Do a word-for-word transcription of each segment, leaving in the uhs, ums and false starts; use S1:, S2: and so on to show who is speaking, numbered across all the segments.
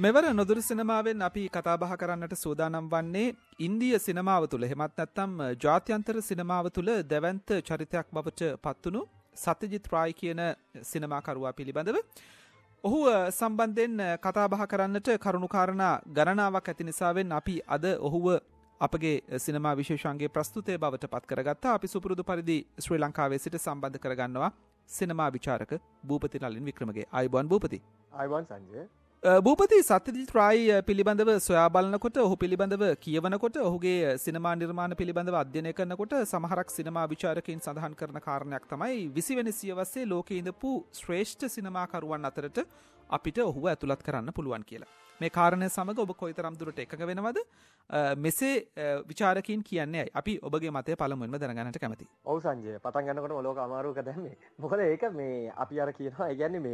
S1: මෙවර නොදුරු සිනමාවෙන් අපි කතා බහ කරන්නට සූදානම් වන්නේ ඉන්දිය සිනමාව තුළ එහෙමත් නැත්නම් ජාත්‍යන්තර සිනමාව තුළ දැවැන්ත චරිතයක් බවට පත්වුණු සත්‍යජිත් රායි කියන සිනමාකරුවා පිළිබඳව. ඔහු සම්බන්ධයෙන් කතා බහ කරන්නට කරුණු කාරණා ගණනාවක් ඇති නිසාවෙන් අපි අද ඔහුව අපගේ සිනමා විශේෂාංගයේ ප්‍රස්තුතය බවට පත් කරගත්තා. අපි සුපුරුදු පරිදි ශ්‍රී ලංකාවේ සිට සම්බන්ධ කරගන්නවා සිනමා විචාරක භූපති නලින් වික්‍රමගේ. ආයුබෝවන් භූපති.
S2: ආයුබෝවන් සංජය.
S1: භූපති, සත්‍යජිත් රායි පිළිබඳව සොයා බලනකොට, ඔහු පිළිබඳව කියවනකොට, ඔහුගේ සිනමා නිර්මාණ පිළිබඳව අධ්‍යයනය කරනකොට සමහරක් සිනමා විචාරකයින් සඳහන් කරන කාරණයක් තමයි විසිවෙනි සියවසේ ලෝකයේ ඉඳපු ශ්‍රේෂ්ඨ සිනමාකරුවන් අතරට අපිට ඔහුව ඇතුළත් කරන්න පුළුවන් කියලා. මේ කාරණය සමග ඔබ කොයිතරම් දුරට එකඟ වෙනවද? මෙසේ විචාරකයින් කියන්නේ ඇයි? අපි ඔබගේ මතය පළමුවෙන්ම දැනගන්නට කැමතියි.
S2: ඔව් සංජය, පටන් ගන්නකොට ඔලෝක අමාරුවක දැම්මේ. මොකද ඒක මේ අපි අර කියනවා, ඒ කියන්නේ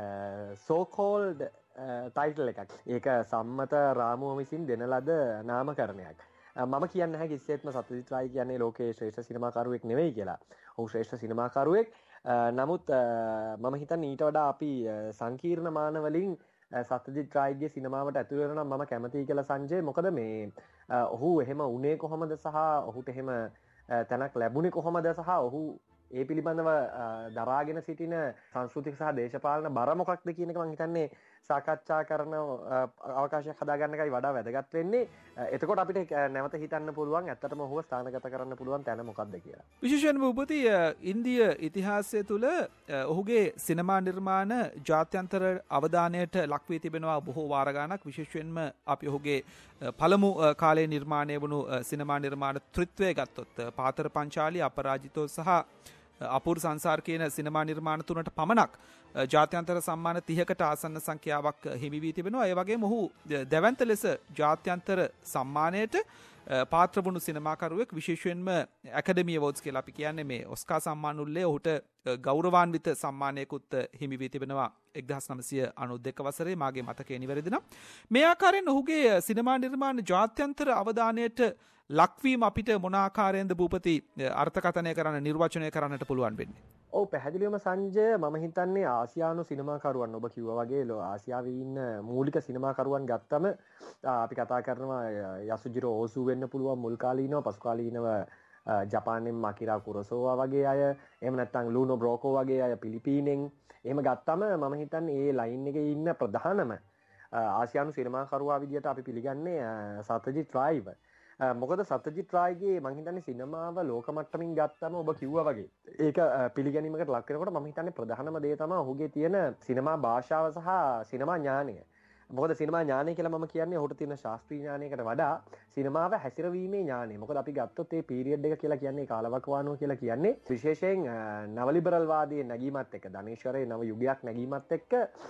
S2: මේ so called ටයිටල් එකක්. ඒක සම්මත රාමුව විසින් දෙන ලද නාමකරණයක්. මම කියන්නේ නැහැ කිසිසේත්ම සත්‍යජිත් රායි කියන්නේ ලෝකයේ ශ්‍රේෂ්ඨ සිනමාකරුවෙක් නෙවෙයි කියලා. ඔහු ශ්‍රේෂ්ඨ සිනමාකරුවෙක්. නමුත් මම හිතන්නේ ඊට වඩා අපි සංකීර්ණ මාන වලින් සත්‍යජිත් රායිගේ සිනමාවට ඇතුළු වෙනවා නම් මම කැමතියි කියලා සංජය. මොකද මේ ඔහු එහෙම උනේ කොහොමද සහ ඔහුට එහෙම තැනක් ලැබුණේ කොහොමද සහ ඔහු ඒ පිළිබඳව දරාගෙන සිටින සංස්කෘතික සහ දේශපාලන බර මොකක්ද කියන එක මම හිතන්නේ සාකච්ඡා කරන අවකාශයක් හදාගන්න එකයි වඩා වැදගත් වෙන්නේ. එතකොට අපිට නැවත හිතන්න පුළුවන් ඇත්තටම ඔහුව ස්ථානගත කරන්න පුළුවන් තැන මොකක්ද කියලා.
S1: විශේෂයෙන්ම උපති ඉන්දිය ඉතිහාසය තුළ ඔහුගේ සිනමා නිර්මාණ ජාත්‍යන්තර අවධානයට ලක් වී තිබෙනවා බොහෝ වාර ගණනක්. විශේෂයෙන්ම අපි ඔහුගේ පළමු කාලේ නිර්මාණය වුණු සිනමා නිර්මාණ ත්‍රිත්වය ගත්තොත් පාතර පංචාලි, අපරාජිතෝ සහ අපූර් සංසාර කියන සිනමා නිර්මාණ තුනට පමණක් ජාත්‍යන්තර සම්මාන තිහකට ආසන්න සංඛ්‍යාවක් හිමි වී තිබෙනවා. ඒ වගේම ඔහු දැවැන්ත ලෙස ජාත්‍යන්තර සම්මානයට පාත්‍ර වුණු සිනමාකරුවෙක්. විශේෂයෙන්ම ඇකඩමි අවෝඩ්ස් කියලා අපි කියන්නේ මේ ඔස්කා සම්මාන උල්ලේ ඔහුට ගෞරවාන්විත සම්මානයකුත් හිමි වී තිබෙනවා එක්දහස් නවසිය අනූ දෙක වසරේ. මාගේ මතකය නිවැරදි නම් මේ ආකාරයෙන් ඔහුගේ සිනමා නිර්මාණ ජාත්‍යන්තර අවධානයට ලක්වීම අපිට මොන ආකාරයෙන්ද භූපති අර්ථකථනය කරන්න, නිර්වචනය කරන්නට පුළුවන් වෙන්නේ?
S2: ඔව්, පැහැදිලිවම සංජය, මම හිතන්නේ ආසියානු සිනමාකරුවන්, ඔබ කිව්වා වගේ ආසියාවේ ඉන්න මූලික සිනමාකරුවන් ගත්තම අපි කතා කරනවා යසුජිරෝ ඕසු වෙන්න පුළුවන් මුල් කාලීනව, පසු කාලීනව ජපානයෙන් අකිරා කුරොසෝවා වගේ අය, එහෙම නැත්නම් ලූනෝ බ්‍රෝකෝ වගේ අය පිලිපීනෙන්. එහෙම ගත්තම මම හිතන්නේ මේ ලයින් එකේ ඉන්න ප්‍රධානම ආසියානු සිනමාකරුවා විදියට අපි පිළිගන්නේ සත්‍යජිත් රායිව. මොකද සත්‍යජිත් රායිගේ මම හිතන්නේ සිනමාව ලෝක මට්ටමින් ගත්තම ඔබ කිව්වා වගේ ඒක පිළිගැනීමකට ලක් වෙනකොට මම හිතන්නේ ප්‍රධානම දේ තමයි ඔහුගේ තියෙන සිනමා භාෂාව සහ සිනමා ඥානය. මොකද සිනමා ඥානය කියලා මම කියන්නේ ඔහුට තියෙන ශාස්ත්‍රීය ඥානයකට වඩා සිනමාව හැසිරවීමේ ඥානය. මොකද අපි ගත්තොත් මේ පීරියඩ් එක කියලා කියන්නේ කාලවකවානුව කියලා කියන්නේ විශේෂයෙන් නව ලිබරල් වාදයේ නැගීමත් එක්ක, ධනේශ්වරයේ නව යුගයක් නැගීමත් එක්ක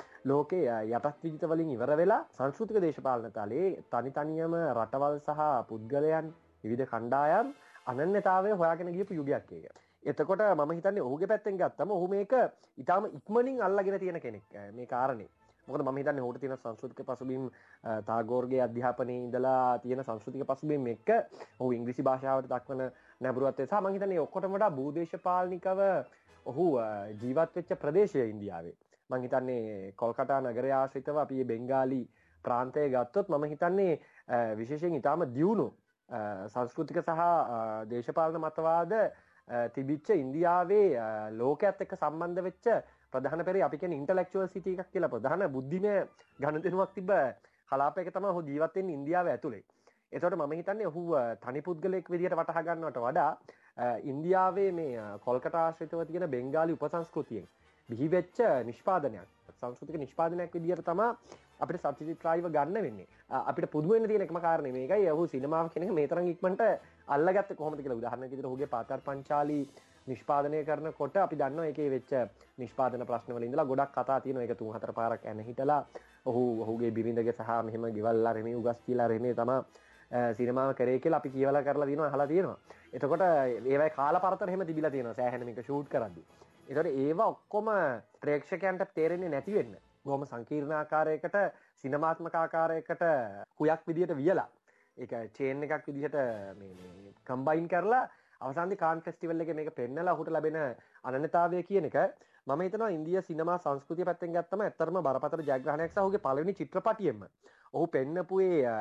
S2: ලෝකේ යටත් විජිත වලින් ඉවර වෙලා සංස්කෘතික දේශපාලන තලයේ තනි තනියම රටවල් සහ පුද්ගලයන්, විවිධ කණ්ඩායම් අනන්‍යතාවය හොයාගෙන ගියපු යුගයක් ඒක. එතකොට මම හිතන්නේ ඔහුගේ පැත්තෙන් ගත්තම ඔහු මේක ඊටාම ඉක්මනින් අල්ලගෙන තියෙන කෙනෙක් මේ කාරණේ. මොකද මම හිතන්නේ ඔහුට තියෙන සංස්කෘතික පසුබිම් ටාගෝර්ගේ අධ්‍යාපනයේ ඉඳලා තියෙන සංස්කෘතික පසුබිම් එක්ක ඔහු ඉංග්‍රීසි භාෂාවට දක්වන නැඹුරුත්වය සහ මම හිතන්නේ ඔක්කොටම වඩා භූදේශපාලනිකව ඔහු ජීවත් වෙච්ච ප්‍රදේශය ඉන්දියාවේ. මම හිතන්නේ කොල්කතා නගරය ආශ්‍රිතව අපි මේ බෙන්ගාලි ප්‍රාන්තය ගත්තොත් මම හිතන්නේ විශේෂයෙන් ඊටාම දියුණු සංස්කෘතික සහ දේශපාලන මතවාද තිබිච්ච ඉන්දියාවේ ලෝකයේත් එක්ක සම්බන්ධ වෙච්ච ප්‍රධාන පෙරේ අපි කියන්නේ ඉන්ටලෙක්චුවල් සිටි එකක් කියලා ප්‍රධාන බුද්ධිමය ගණදෙනුවක් තිබ්බ කලාපයක තමයි ඔහු ජීවත් වෙන්නේ ඉන්දියාව ඇතුලේ. ඒතකොට මම හිතන්නේ ඔහු තනි පුද්ගලයෙක් විදිහට වටහා ගන්නවට වඩා ඉන්දියාවේ මේ කොල්කතා ආශ්‍රිතව තියෙන බෙන්ගාලි උපසංස්කෘතියෙන් බිහි වෙච්ච නිෂ්පාදනයක්, සංස්කෘතික නිෂ්පාදනයක් විදිහට තමයි අපිට සත්‍යජිත් රායිව ගන්න වෙන්නේ. අපිට පුදුම වෙන්න තියෙන එකම කාරණේ මේකයි, ඔහු සිනමාව කියන එක මේ තරම් ඉක්මනට අල්ලගත්තේ කොහොමද කියලා. උදාහරණයක් විදිහට ඔහුගේ පාතාර පංචාලි නිෂ්පාදනය කරනකොට අපි දන්නවා ඒකේ වෙච්ච නිෂ්පාදන ප්‍රශ්න වල ඉඳලා ගොඩක් කතා තියෙනවා. ඒක තුන් හතර පාරක් ඇන හිටලා ඔහු ඔහුගේ බිරිඳගේ සහ මෙහෙම ගෙවල් අරගෙන උගස් කියලා රෙනේ තමයි සිනමාව කරේ කියලා අපි කියවලා කරලා තියෙනවා, අහලා තියෙනවා. එතකොට ඒවයි කාලපරතර එහෙම තිබිලා තියෙනවා සෑහෙන මේක ෂූට් කරද්දී. ඒතකොට ඒවා ඔක්කොම ප්‍රේක්ෂකයන්ට තේරෙන්නේ නැති වෙන්න බොහොම සංකීර්ණ ආකාරයකට, සිනමාත්මක ආකාරයකට කුයක් විදියට වියලා ඒක චේන් එකක් විදිහට මේ මේ කම්බයින් කරලා අවසානයේ කාන් ෆෙස්ටිවල් එකේ මේක පෙන්නලා ඔහුට ලැබෙන අනන්‍යතාවය කියන එක මම හිතනවා ඉන්දියා සිනමා සංස්කෘතිය පැත්තෙන් ගත්තම ඇත්තටම බරපතල ජයග්‍රහණයක් සහ ඔහුගේ පළවෙනි චිත්‍රපටියෙම ඔහු පෙන්නපු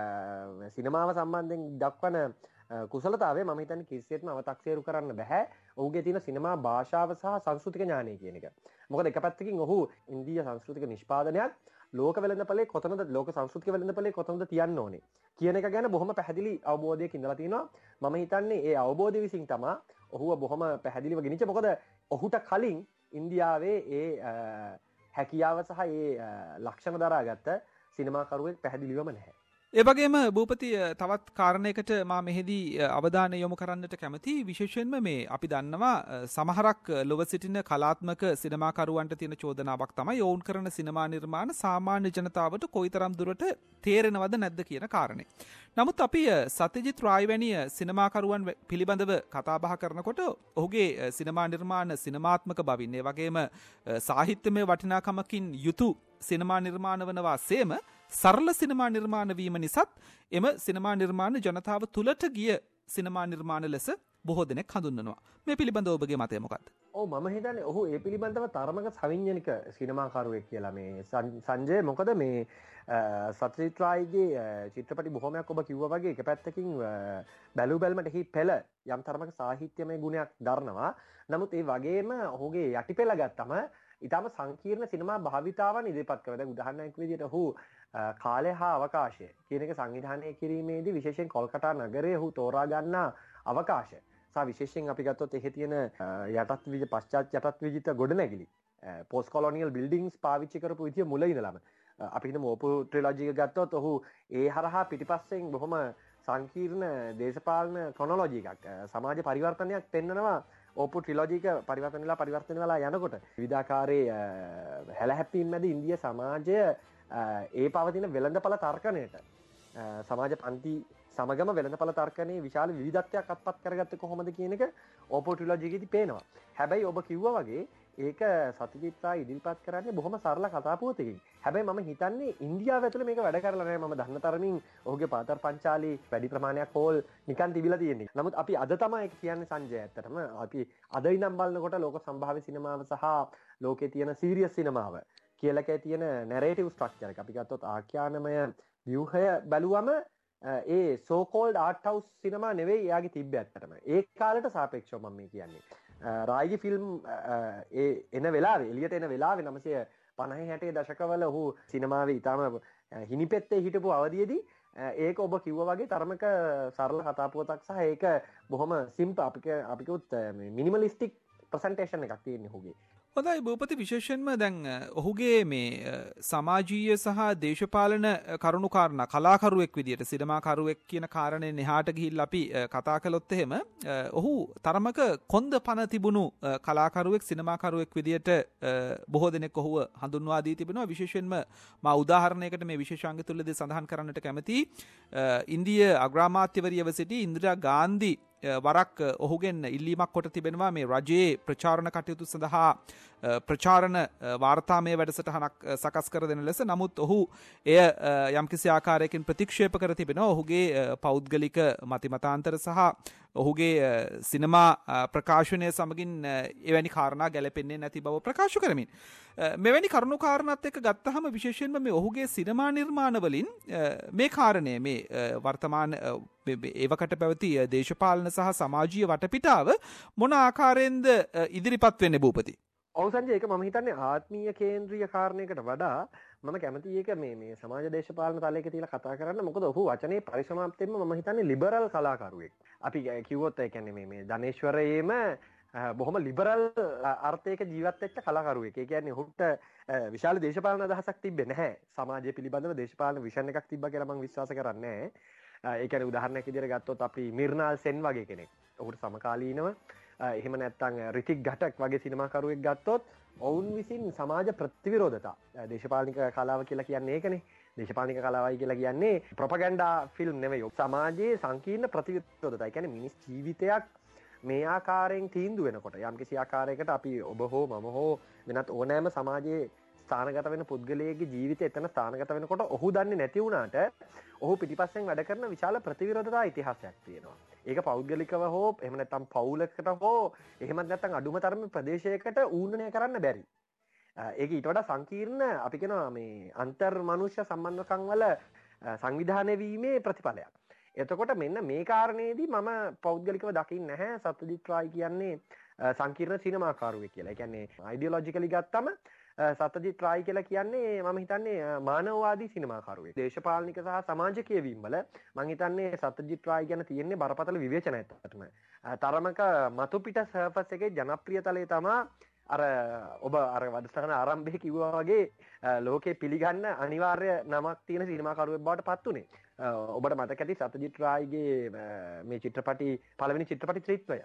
S2: ඒ සිනමාව සම්බන්ධයෙන් දක්වන කුසලතාවය මම හිතන්නේ කිසිසේත්ම අව탁සේරු කරන්න බෑ. ඔහුගේ තියෙන සිනමා භාෂාව සහ සංස්කෘතික ඥානය කියන එක. මොකද එක පැත්තකින් ඔහු ඉන්දියා සංස්කෘතික නිෂ්පාදනයක් ලෝක වෙළඳපොලේ කොතනද ලෝක සංස්කෘතික වෙළඳපොලේ කොතනද තියන්න ඕනේ කියන එක ගැන බොහොම පැහැදිලි අවබෝධයක් ඉඳලා තිනවා. මම හිතන්නේ ඒ අවබෝධය විසින් තමයි ඔහුව බොහොම පැහැදිලිව ගෙනිච්ච. මොකද ඔහුට කලින් ඉන්දියාවේ ඒ හැකියාව සහ ඒ ලක්ෂණ දරාගත්ත සිනමාකරුවෙක් පැහැදිලිවම නැහැ.
S1: ඒ වගේම භූපති තවත් කාරණයකට මා මෙහිදී අවධානය යොමු කරන්නට කැමති. විශේෂයෙන්ම මේ අපි දන්නවා සමහරක් ලොව සිටින කලාත්මක සිනමාකරුවන්ට තියෙන චෝදනාවක් තමයි ඔවුන් කරන සිනමා නිර්මාණ සාමාන්‍ය ජනතාවට කොයිතරම් දුරට තේරෙනවද නැද්ද කියන කාරණේ. නමුත් අපි සත්‍යජිත් රායි වැනි සිනමාකරුවන් පිළිබඳව කතා බහ කරනකොට ඔහුගේ සිනමා නිර්මාණ සිනමාත්මක බවින් ඒ වගේම සාහිත්‍යමය වටිනාකමකින් යුතු සිනමා නිර්මාණ වනවා සේම සරල සිනමා නිර්මාණ වීම නිසාත් එම සිනමා නිර්මාණ ජනතාව තුලට ගිය සිනමා නිර්මාණ ලෙස බොහෝ දෙනෙක් හඳුන්වනවා. මේ පිළිබඳව ඔබගේ මතය මොකක්ද?
S2: ඔව් මම හිතන්නේ ඔහු ඒ පිළිබඳව තරමක සවිඥානික සිනමාකරුවෙක් කියලා මේ සංජය. මොකද මේ සත්‍යජිත් රායිගේ චිත්‍රපටි බොහොමයක් ඔබ කිව්වා වගේ එක පැත්තකින් බැලු බැලමට එහි පෙළ යම් තරමක සාහිත්‍යමය ගුණයක් දරනවා. නමුත් ඒ වගේම ඔහුගේ යටිපෙළ ගත්තම ඊටම සංකීර්ණ සිනමා භාවිතාවන් ඉදිරිපත් කරනවා. දැන් උදාහරණයක් විදිහට ඔහු කාලය හා අවකාශය කියන එක සංවිධානය කිරීමේදී විශේෂයෙන් කොල්කතා නගරයේ ඔහු තෝරා ගන්නා අවකාශය සහ විශේෂයෙන් අපි ගත්තොත් එහි තියෙන යටත් විජිත පශ්චාත් යටත් විජිත ගොඩනැගිලි පෝස්ට් කොලොනියල් බිල්ඩින්ග්ස් පාවිච්චි කරපු විදිය මුල ඉඳලම අපි හිතමු ඕපු ට්‍රිලොජි එක ගත්තොත් ඔහු ඒ හරහා පිටිපස්සෙන් බොහොම සංකීර්ණ දේශපාලන ක්‍රොනොලොජි එකක් සමාජ පරිවර්තනයක් පෙන්වනවා. ඕපු ට්‍රිලොජි එක පරිවර්තන වෙලා පරිවර්තන වෙලා යනකොට විවිධාකාරයේ හැලහැප්පීම් මැද ඉන්දියා සමාජය ඒ පවතින වෙළඳපළ තර්කණයට සමාජ පන්ති සමගම වෙළඳපළ තර්කණයේ විශාල විවිධත්වයක් අත්පත් කරගත්තේ කොහොමද කියන එක ඕපෝ ට්‍රිලොජි එකේදී පේනවා. හැබැයි ඔබ කිව්වා වගේ ඒක සත්‍යජිත් රායි ඉදිරිපත් කරන්නේ බොහොම සරල කතා පුවතකින්. හැබැයි මම හිතන්නේ ඉන්දියාව ඇතුලේ මේක වැඩ කරලා නැහැ. මම දන්න තරමින් ඔහුගේ පාතර පංචාලි වැඩි ප්‍රමාණයක් හෝල් නිකන් තිබිලා තියෙන්නේ. නමුත් අපි අද තමයි ඒක කියන්නේ සංජය. ඇත්තටම අපි අද ඉඳන් බලනකොට ලෝක සම්භාව්‍ය සිනමාව සහ ලෝකේ තියෙන සීරියස් සිනමාව කියලා කේ තියෙන නැරේටිව් ස්ට්‍රක්චර් එක අපි ගත්තොත් ආඛ්‍යානමය ව්‍යුහය බැලුවම ඒ සෝ කෝල්ඩ් ආර්ට් හවුස් සිනමා නෙවෙයි එයාගේ තිබ්බේ ඇත්තටම. ඒ කාලයට සාපේක්ෂව මම මේ කියන්නේ. රායිගේ ෆිල්ම් ඒ එන වෙලාවේ එළියට එන වෙලාවේ නවසිය පනහ හැටේ දශකවල ඔහු සිනමාවේ ඊටම හිනිපෙත්තේ හිටපු අවධියේදී ඒක ඔබ කිව්වා වගේ තරමක සරල කතා පුවතක් සහ ඒක බොහොම සිම්පල් අපි අපි කිව්වොත් මිනිමලිස්ටික් ප්‍රසන්ටේෂන් එකක් තියෙන්නේ ඔහුගේ.
S1: හොඳයි භූපති. විශේෂයෙන්ම දැන් ඔහුගේ මේ සමාජීය සහ දේශපාලන කරුණු කාරණා කලාකරුවෙක් විදියට සිනමාකරුවෙක් කියන කාරණේ එහාට ගිහිල්ලා අපි කතා කළොත් එහෙම ඔහු තරමක කොන්ද පන තිබුණු කලාකරුවෙක් සිනමාකරුවෙක් විදියට බොහෝ දෙනෙක් ඔහුව හඳුන්වා දී තිබෙනවා. විශේෂයෙන්ම මා උදාහරණයකට මේ විශේෂාංග තුලදී සඳහන් කරන්නට කැමතියි. ඉන්දිය අග්‍රාමාත්‍යවරියව සිටි ඉන්දිරා ගාන්ධි වරක් ඔහුගෙන් ඉල්ලීමක් කොට තිබෙනවා මේ රජයේ ප්‍රචාරණ කටයුතු සඳහා ප්‍රචාරණ වාර්තාමය වැඩසටහනක් සකස් කර දෙන ලෙස. නමුත් ඔහු එය යම්කිසි ආකාරයකින් ප්‍රතික්ෂේප කර තිබෙනවා. ඔහුගේ පෞද්ගලික මතිමතාන්තර සහ ඔහුගේ සිනමා ප්‍රකාශනය සමගින් එවැනි කාරණා ගැලපෙන්නේ නැති බව ප්‍රකාශ කරමින් මෙවැනි කරුණු කාරණාත් එක්ක ගත්තහම විශේෂයෙන්ම මේ ඔහුගේ සිනමා නිර්මාණ වලින් මේ කාරණය මේ වර්තමාන ඒවකට පැවති දේශපාලන සහ සමාජීය වටපිටාව මොන ආකාරයෙන්ද ඉදිරිපත් වෙන්නේ භූපති?
S2: ඔව් සංජය, ඒක මම හිතන්නේ ආත්මීය කේන්ද්‍රීය කාරණයකට වඩා මම කැමති එක මේ මේ සමාජ දේශපාලන තලයක තියලා කතා කරන්න. මොකද ඔහු වචනේ පරිසමාප්තියෙන්ම මම හිතන්නේ ලිබරල් කලාකරුවෙක්. අපි කිව්වොත් ඒ කියන්නේ මේ මේ ධනේශ්වරයේම බොහොම ලිබරල් අර්ථයක ජීවත් වෙච්ච කලාකරුවෙක්. ඒ කියන්නේ ඔහුට විශාල දේශපාලන අදහසක් තිබ්බේ නැහැ. සමාජය පිළිබඳව දේශපාලන විෂන් එකක් තිබ්බා කියලා මම විශ්වාස කරන්නේ නැහැ. ඒ කියන්නේ උදාහරණයක් විදිහට ගත්තොත් අපි මිර්නාල් සෙන් වගේ කෙනෙක්. ඔහුට සමකාලීනව එහෙම නැත්නම් රිතික් ඝටක් වගේ සිනමාකරුවෙක් ගත්තොත් ඔවුන් විසින් සමාජ ප්‍රතිවිරෝධතා දේශපාලනික කලාව කියලා කියන්නේ ඒකනේ. දේශපාලනික කලාවයි කියලා කියන්නේ ප්‍රොපගැන්ඩා ෆිල්ම් නෙවෙයි. සමාජයේ සංකීර්ණ ප්‍රතිවිරෝධතා. ඒ කියන්නේ මිනිස් ජීවිතයක් මේ ආකාරයෙන් තීන්දුව වෙනකොට යම්කිසි ආකාරයකට අපි ඔබ හෝ මම හෝ වෙනත් ඕනෑම සමාජයේ ස්ථානගත වෙන පුද්ගලයාගේ ජීවිතය එතන ස්ථානගත වෙනකොට ඔහු දන්නේ නැති වුණාට ඔහු පිටිපස්සෙන් වැඩ කරන විශාල ප්‍රතිවිරෝධතා ඉතිහාසයක් තියෙනවා. ඒක පෞද්ගලිකව හෝ එහෙම නැත්නම් පවුලකට හෝ එහෙමත් නැත්නම් අඩුම තරමේ ප්‍රදේශයකට ඌර්ණනය කරන්න බැරි. ඒක ඊට වඩා සංකීර්ණ අපි කියනවා මේ අන්තර් මනුෂ්‍ය සම්බන්ධකම් වල සංවිධානය වීමේ ප්‍රතිඵලයක්. එතකොට මෙන්න මේ කාරණේදී මම පෞද්ගලිකව දකින්නේ නැහැ සත්‍යජිත් රායි කියන්නේ සංකීර්ණ සිනමාකාරුවෙක් කියලා. ඒ කියන්නේ අයිඩියොලොජිකලි ගත්තම සත්‍යජිත් රායි කියලා කියන්නේ මම හිතන්නේ මානවවාදී සිනමාකාරුවෙක්. දේශපාලනික සහ සමාජකීය වීම වල මම හිතන්නේ සත්‍යජිත් රායි ගැන තියෙන්නේ බරපතල විවේචනයක් අතටම. තරමක මතු පිට සර්ෆස් එකේ ජනප්‍රියතලයේ තමයි අර ඔබ අර වදසටහන ආරම්භයේ කිව්වා වගේ ලෝකේ පිළිගන්න අනිවාර්ය නමක් තියෙන සිනමාකරුවෙක් බවට පත් උනේ. ඔබට මතක ඇති සත්‍යජිත් රායිගේ මේ චිත්‍රපටි පළවෙනි චිත්‍රපටි ත්‍රිත්වය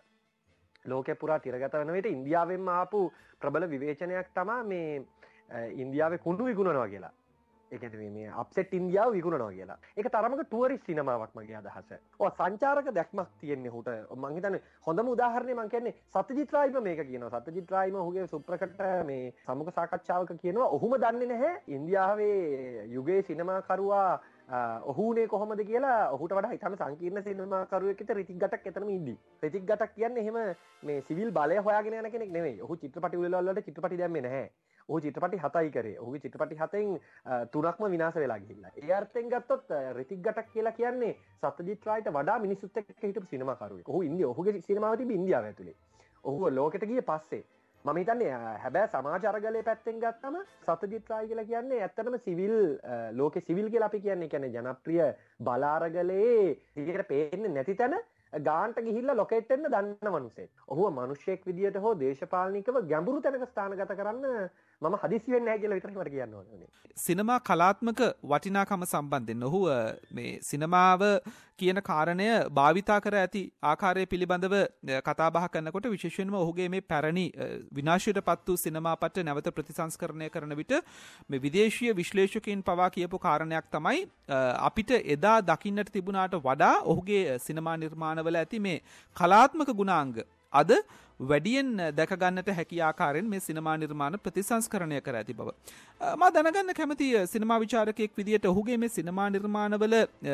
S2: ලෝකේ පුරා තිරගත වෙන විට ඉන්දියාවෙන්ම ආපු ප්‍රබල විවේචනයක් තමයි මේ ඉන්දියාවේ කුණු විකුණනවා කියලා. ඒ කියන්නේ මේ අප්සෙට් ඉන්දියාව විකුණනවා කියලා. ඒක තරමක ටුවරිස්ට් සිනමාවක් මගේ අදහස. ඔව් සංචාරක දැක්මක් තියෙන්නේ උට. මම හිතන්නේ හොඳම උදාහරණය මම කියන්නේ සත්‍යජිත් රායිම මේක කියනවා. සත්‍යජිත් රායිම ඔහුගේ සුප්‍රකට මේ සමුක සාකච්ඡාවක කියනවා ඔහුම දන්නේ නැහැ ඉන්දියාවේ යුගයේ සිනමාකරුවා ඔහුනේ කොහොමද කියලා. ඔහුට වඩා ඊටම සංකීර්ණ සිනමාකරුවෙක් විතර රිතික් ගටක් එතනම ඉද්දි. රිතික් ගටක් කියන්නේ එහෙම මේ සිවිල් බලය හොයාගෙන යන කෙනෙක් නෙමෙයි. ඔහු චිත්‍රපටි උළෙලවල් වලට චිත්‍රපටි දැම්මේ නැහැ. ඔහු චිත්‍රපටි හතයි කරේ. ඔහුගේ චිත්‍රපටි හතෙන් තුනක්ම විනාශ වෙලා ගිහිල්ලා. ඒ අර්ථයෙන් ගත්තොත් රිතික් ගටක් කියලා කියන්නේ සත්‍යජිත් රායිට වඩා මිනිස්සුත් එක්ක හිටපු සිනමාකරුවෙක්. ඔහු ඉන්දියා ඔහුගේ සිනමාව තිබි ඉන්දියාව ඇතුලේ. ඔහු ලෝකෙට ගියේ පස්සේ. මම හිතන්නේ හැබැයි සමාජ අරගලයේ පැත්තෙන් ගත්තම සත්‍යජිත් රායි කියලා කියන්නේ ඇත්තටම සිවිල් ලෝකේ සිවිල් කියලා අපි කියන්නේ කියන්නේ ජනප්‍රිය බල අරගලයේ ඉතින් පේන්නේ නැති තැන ගාන්ට ගිහිල්ලා ලොකේට් වෙන්න දන්න මිනිසෙක්. ඔහුව මිනිසෙක් විදියට හෝ දේශපාලනිකව ගැඹුරු තැනක ස්ථානගත කරන්න මම හදිසි වෙන්නේ නැහැ කියලා විතරයි මට කියන්න ඕනේ.
S1: සිනමා කලාත්මක වටිනාකම සම්බන්ධයෙන් ඔහු මේ සිනමාව කියන කාරණය භාවිතා කර ඇති ආකාරය පිළිබඳව කතා බහ කරනකොට විශේෂයෙන්ම ඔහුගේ මේ පැරණි විනාශයටපත් වූ සිනමාපට නැවත ප්‍රතිසංස්කරණය කරන විට මේ විදේශීය විශ්ලේෂකයන් පවා කියපු කාරණයක් තමයි අපිට එදා දකින්නට තිබුණාට වඩා ඔහුගේ සිනමා නිර්මාණවල ඇති මේ කලාත්මක ගුණාංග අද වැඩියෙන් දැක ගන්නට හැකි ආකාරයෙන් මේ සිනමා නිර්මාණ ප්‍රතිසංස්කරණය කර ඇති බව. මා දැනගන්න කැමති සිනමා විචාරකයෙක් විදියට ඔහුගේ මේ සිනමා නිර්මාණවල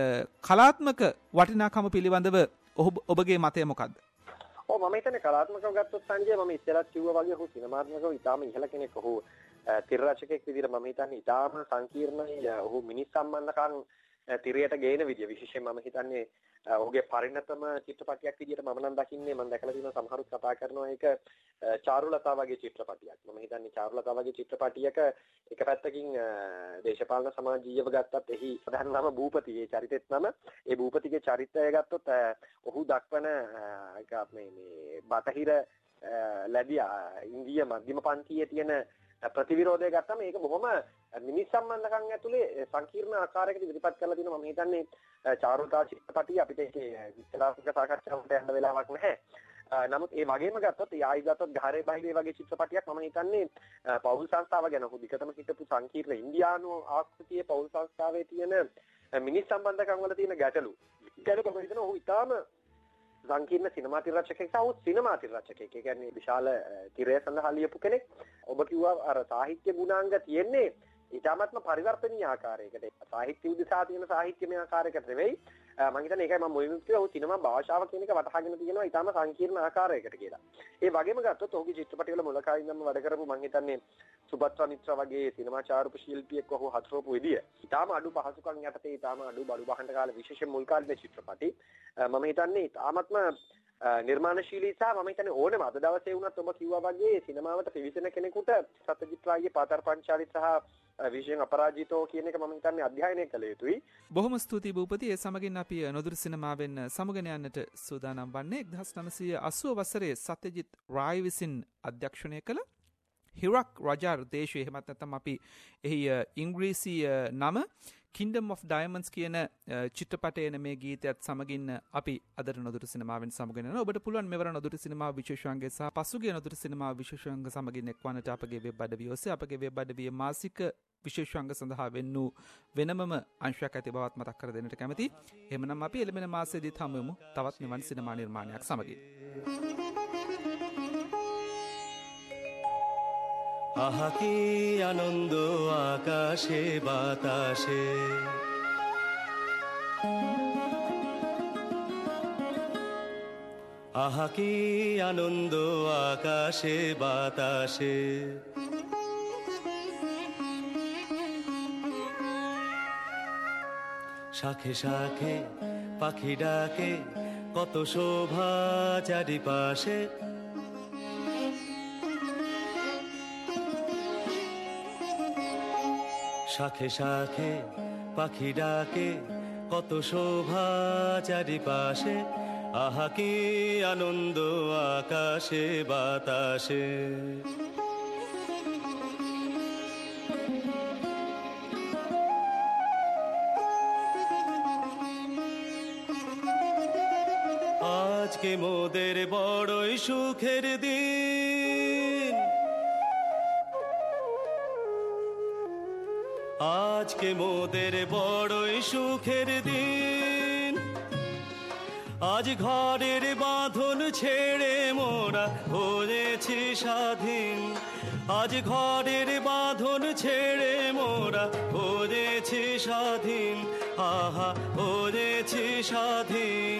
S1: කලාත්මක වටිනාකම පිළිබඳව ඔබගේ මතය මොකක්ද?
S2: ඔව් මම හිතන්නේ කලාත්මකව ගත්තොත් සංජය මම ඉස්සෙල්ලත් කිව්වා වගේ ඔහු සිනමාත්මකව ඉතාම ඉහළ කෙනෙක්. ඔහු තිර රචකයෙක් විදියට මම හිතන්නේ ඉතාම සංකීර්ණයි. ඔහු මිනිස් සම්බන්ධකම් තිරයට ගේන විදිය විශේෂයෙන් මම හිතන්නේ ඔහුගේ පරිණතම චිත්‍රපටයක් විදියට මම නම් දකින්නේ මම දැකලා තියෙනවා සමහරුත් කතා කරනවා ඒක චාරුලතා වගේ චිත්‍රපටයක්. මම හිතන්නේ චාරුලතා වගේ චිත්‍රපටියක එක පැත්තකින් දේශපාලන සමාජීයව ගත්තත් එහි ප්‍රධාන නම භූපතිගේ චරිතෙත් නම ඒ භූපතිගේ චරිතය ගත්තොත් ඔහු දක්වන මේ මේ බටහිර ලැබිය ඉන්දිය මධ්‍යම පන්තියේ තියෙන ප්‍රතිවිරෝධය ගත්තම ඒක බොහොම මිනිස් සම්බන්ධකම් ඇතුලේ සංකීර්ණ ආකාරයකට ඉදිරිපත් කරලා තියෙනවා. මම හිතන්නේ චාරුලතා චිත්‍රපටිය අපිට ඒකේ විස්තරාත්මක සාකච්ඡාවකට යන්න වෙලාවක් නැහැ. නමුත් ඒ වගේම ගත්තොත් යායි ගත්තොත් ගහරේ බහිරේ වගේ චිත්‍රපටියක් මම හිතන්නේ පෞල් සංස්ථාව ගැන ඔහු දිගටම හිටපු සංකීර්ණ ඉන්දියානු ආකෘතියේ පෞල් සංස්ථාවේ තියෙන මිනිස් සම්බන්ධකම් වල තියෙන ගැටලු. ගැටලු මම හිතනවා ඔහු ඉතාම සංකීර්ණ සිනමා තිරරචකයෙක් සහ සිනමා තිරරචකයෙක්. ඒ කියන්නේ විශාල තිරය සඳහා ලියපු කෙනෙක්. ඔබ කිව්වා අර සාහිත්‍ය ගුණාංග තියෙන්නේ ඊටාත්ම පරිවර්තනීය ආකාරයකට. සාහිත්‍ය උදෙසා තියෙන සාහිත්‍යමය ආකාරයකට නෙවෙයි. මම හිතන්නේ ඒකයි මම මුලින්ම කිව්වා ඔහු සිනමා භාෂාව කියන එක වටහාගෙන තියෙනවා ඊටාම සංකීර්ණ ආකාරයකට කියලා. ඒ වගේම ගත්තොත් ඔහුගේ චිත්‍රපටිවල මුලකායින්දම වැඩ කරපු මම හිතන්නේ සුබත්‍රා මිත්‍ර වගේ සිනමා චාරුප ශිල්පියෙක් ඔහු හසුරුවපු විදිය. ඊටාම අඩු පහසුකම් යටතේ ඊටාම අඩු බඩු බහඬ කාලේ විශේෂ මුල් කාලේ චිත්‍රපටි මම හිතන්නේ ඊටාමත්ම නිර්මාණශීලී සහ මම හිතන්නේ ඕනම අද දවසේ වුණත් ඔබ කිව්වා වගේ සිනමාවට පිවිසෙන කෙනෙකුට සත්‍යජිත් රායිගේ පාතර පංචාලි සහ විශේෂයෙන් අපරාජිතෝ කියන එක මම හිතන්නේ අධ්‍යයනය කළ යුතුයි.
S1: බොහොම ස්තුතියි භූපති. ඒ සමගින් අපි නොදුරු සිනමාවෙන් සමුගෙන යන්නට සූදානම් වන්නේ එක්දහස් නවසිය අසූව වසරේ සත්‍යජිත් රායි විසින් අධ්‍යක්ෂණය කළ හිරක් රජාර් දේශය එහෙමත් නැත්නම් අපි එහි ඉංග්‍රීසි නම Kingdom of Diamonds කියන චිත්‍රපටයේ මේ ගීතයත් සමගින් අපි අදට නොදුරු සිනමාවෙන් සමුගෙන යනවා. ඔබට පුළුවන් මෙවර නොදුරු සිනමා විශේෂාංගය සහ පසුගිය නොදුරු සිනමා විශේෂාංග සමගින් එක්වන්නට අපගේ වෙබ් අඩවිය ඔස්සේ අපගේ වෙබ් අඩවියේ මාසික විශේෂාංග සඳහා වෙන්නු වෙනමම අංශයක් ඇති බවත් මතක් කර දෙන්නට කැමැති. එහෙමනම් අපි එළඹෙන මාසයේදීත් හමු වෙමු තවත් නිවන් සිනමා නිර්මාණයක් සමගින්.
S3: আহা কি আনন্দ আকাশে বাতাসে, আহা কি আনন্দ আকাশে বাতাসে। শাখে শাখে পাখি ডাকে কত শোভা চারিপাশে, শাখে শাখে পাখি ডাকে কত শোভা চারিপাশে, আহা কি আনন্দ আকাশে বাতাসে। আজকে মোদের বড়ই সুখের দিন, আজকে মোদের বড়ই সুখের দিন। আজ ঘরের বাঁধন ছেড়ে মোরা হয়েছি স্বাধীন, আজ ঘরের বাঁধন ছেড়ে মোরা হয়েছি স্বাধীন, আহা হয়েছি স্বাধীন।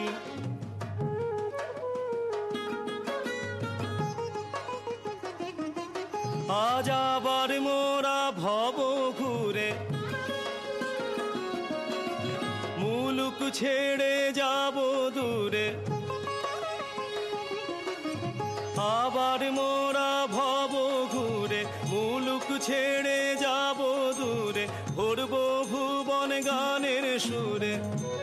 S3: আজ আবার মোরা ভব ঘুরে মুলুক ছেড়ে যাব দূরে, আবার মোরা ভব ঘুরে মুলুক ছেড়ে যাব দূরে, ভরব ভুবন গানের সুরে,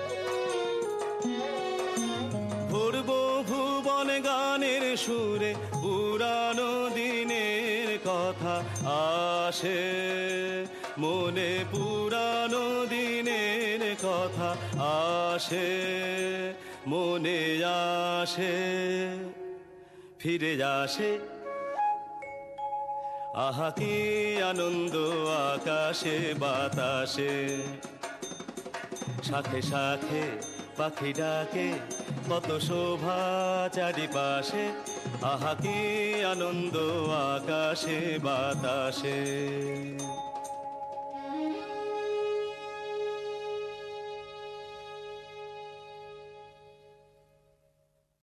S3: ভরব ভুবন গানের সুরে। পুরানো দিনের কথা আসে মনে, পুরানো দিনের কথা আসে মনে, আসে ফিরে আসে। আহা কি আনন্দ আকাশে বাতাসে, শাখে শাখে পাখি ডাকে কত শোভা চারিপাশে, আহা কি আনন্দ আকাশে বাতাসে।